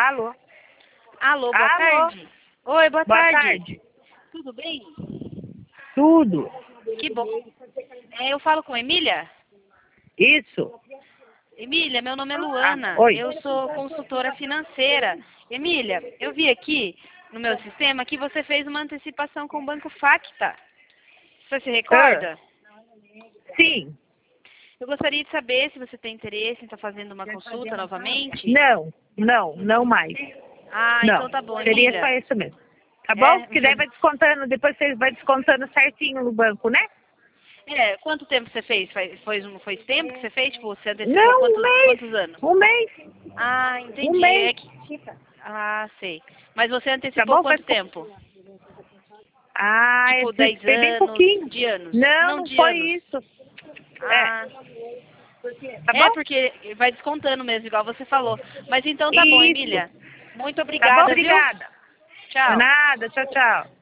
Alô? Alô, boa Alô? tarde. Oi, boa Boa tarde. tarde. Tudo bem? Tudo. Que bom. Eu falo com Emília? Isso. Emília, meu nome é Luana. Oi. Eu sou consultora financeira. Emília, eu vi aqui no meu sistema que você fez uma antecipação com o Banco Facta. Você se recorda? Sim. Eu gostaria de saber se você tem interesse em estar fazendo uma consulta novamente. Não mais. Ah, Não. então tá bom, Seria Emília. só isso mesmo. Tá É, bom? Porque daí vai descontando, depois você vai descontando certinho no banco, né? quanto tempo você fez? Foi tempo que você fez? Tipo, você antecipou Não, um mês. quantos anos? Um mês. Ah, Um entendi. mês. Ah, sei. Mas você Tá antecipou bom? quanto tempo? Ah, Tipo, esse 10 foi bem anos, pouquinho. de anos? Não, Não, não de foi anos. isso. Ah, Tá bom? porque vai descontando mesmo, igual você falou. Mas então tá bom, Isso. Emília. Muito Tá bom? obrigada, viu? Obrigada. Tchau. Nada. Tchau, tchau.